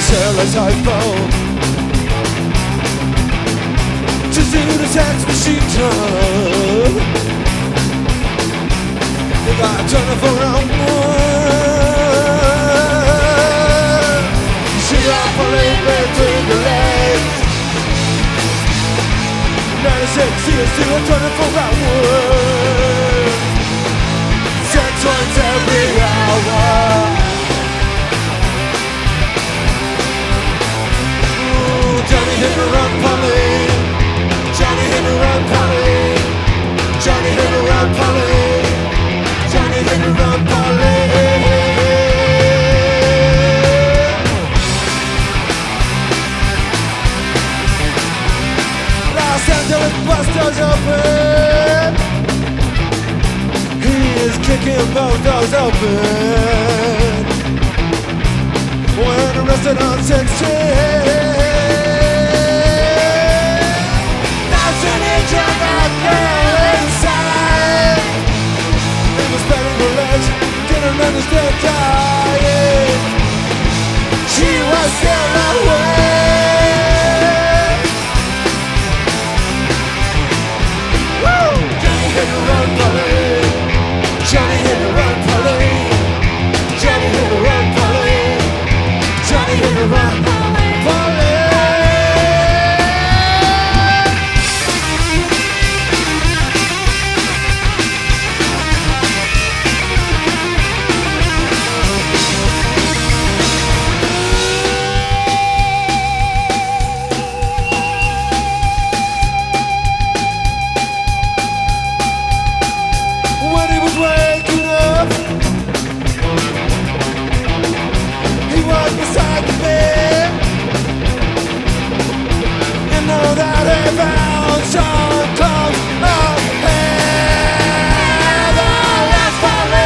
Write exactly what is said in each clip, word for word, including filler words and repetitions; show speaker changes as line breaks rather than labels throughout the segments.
cell a typo to do the sex machine job. They got to turn it for round one. She got pulling between the legs. ninety-six years to a turn it for round one. Sex once every hour. Johnny hit and run, Polly. Johnny hit and run, Polly. Johnny hit and run, Polly. Johnny hit and run, Polly. Los Angeles bus doors open. He is kicking both doors open. When arrested on sixteen. Still dying. She was still away. Woo! Johnny hit and run, Polly. Johnny hit and run, Polly. Johnny hit and run, Polly. Johnny hit and run, Polly.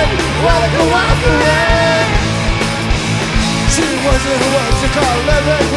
She wasn't what you call living.